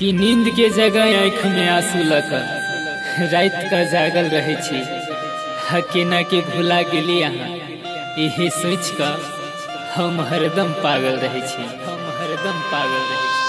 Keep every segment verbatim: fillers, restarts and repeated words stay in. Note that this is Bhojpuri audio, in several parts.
कि नींद के जगह आँख में आंसू लकर रात का जागल रहे छी। हकेना के भुला गेली अहाँ यही सोच का हम हरदम पागल रहे छी हम हरदम पागल रहे छी।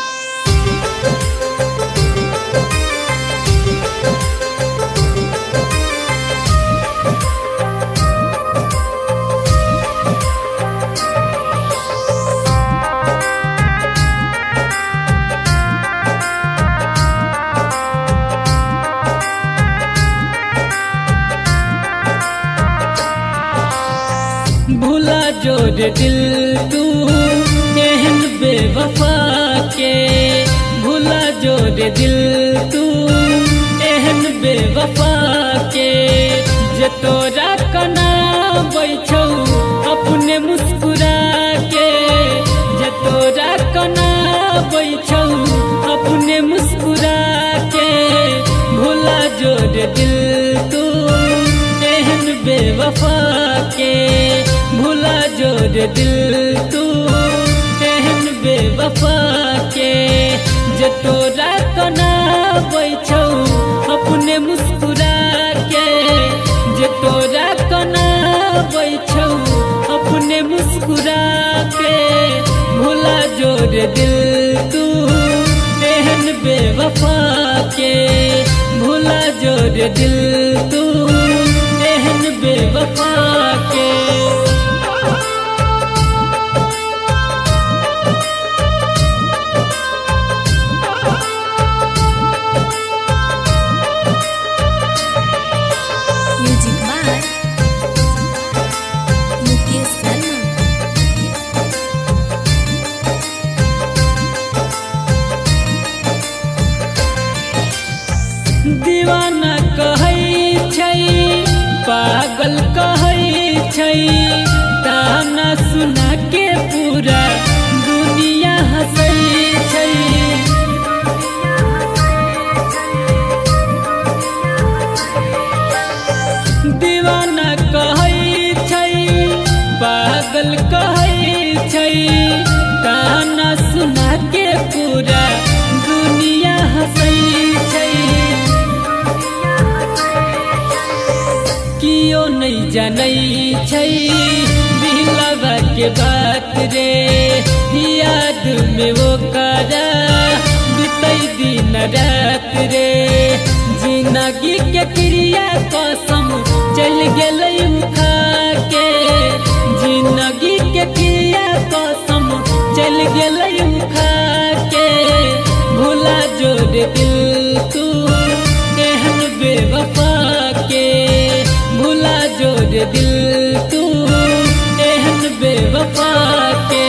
भूला जो रे दिल तू एहन बेवफा के, भूला जो रे दिल तू एहन बेवफा के। जे तोरा कना बैठो अपने मुस्कुरा के, जे तोरा कना बैठो अपने मुस्कुरा के। भूला जो रे दिल तू एहन बेवफा के, भूला जो रे दिल तू एहन बेवफा के। जे तोरा कना बैठो अपने मुस्कुरा के, जे तोरा कना बैठो अपने मुस्कुरा के। भूला जो रे दिल तू एहन बेवफा के, भूला जो रे दिल तू एहन बेवफा के। दीवाना कहै छै पागल कहै छै, ताना सुना के पूरा दुनिया हंसै छै। दीवाना कहै छै पागल कहै छै, ताना सुना के पूरा दुनिया हंसै छै। कियो नहीं जानै छै दिलवा के बात रे, याद में वो करा बीतै दिन रात रे। जिंदगी के क्रिया कसम चल गेलै उठा के, जिंदगी के क्रिया कसम चल गेलै उठा के। भूला जो रे दिल तू एहन बेवफा के, भूला जो रे दिल तू एहन बेवफा के।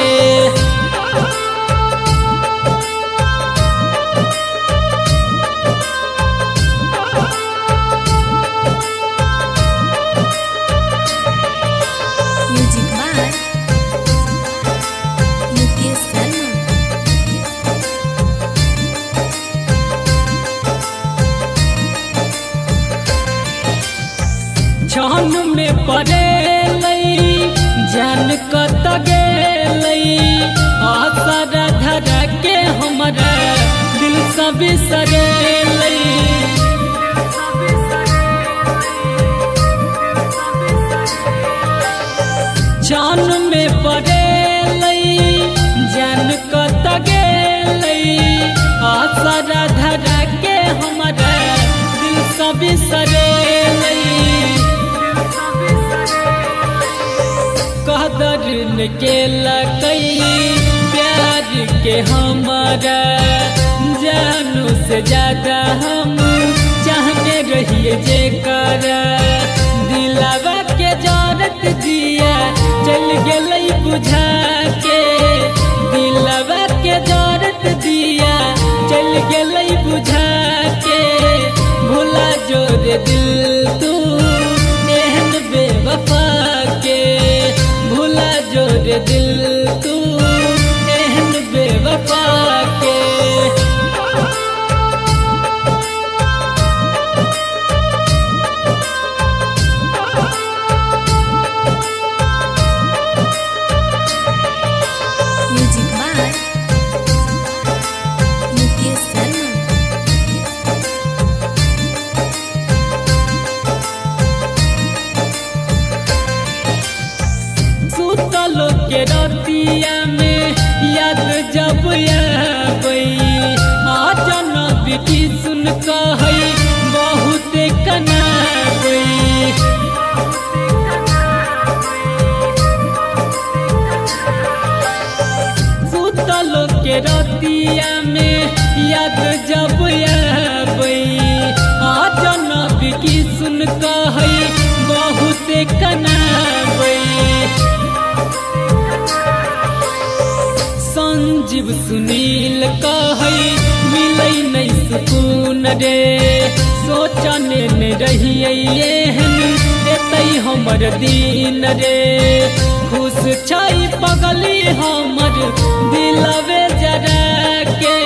छान में पड़े जान कत गेलै, आसरा धरा के हमारा दिल से बिसरेलै। छान में पड़े जान कत गेलै, आसरा धरा के हमारा दिल से बिसरेलै। कदर न केलकै प्यार के हमारा, जानू से ज्यादा हम चाहने रहिए जेकरा। दिलावा के जरूरत जिया चल गेलै बुझा के, दिलावा के जरूरत जिया चल गेलै बुझा के। भूला जो रे दिल तू एहन बेवफा के, भूला जो रे दिल तू एहन बेवफा के। रतिया में याद जब आबै आ जनबी की सुन कहै बहुत कनाबै संजीव सुनील कहै मिलै नहीं सुकून रे सोचने न रहिए एहन एतै हमर दिन रे खुश छै पगली हमर दिलवे जरा के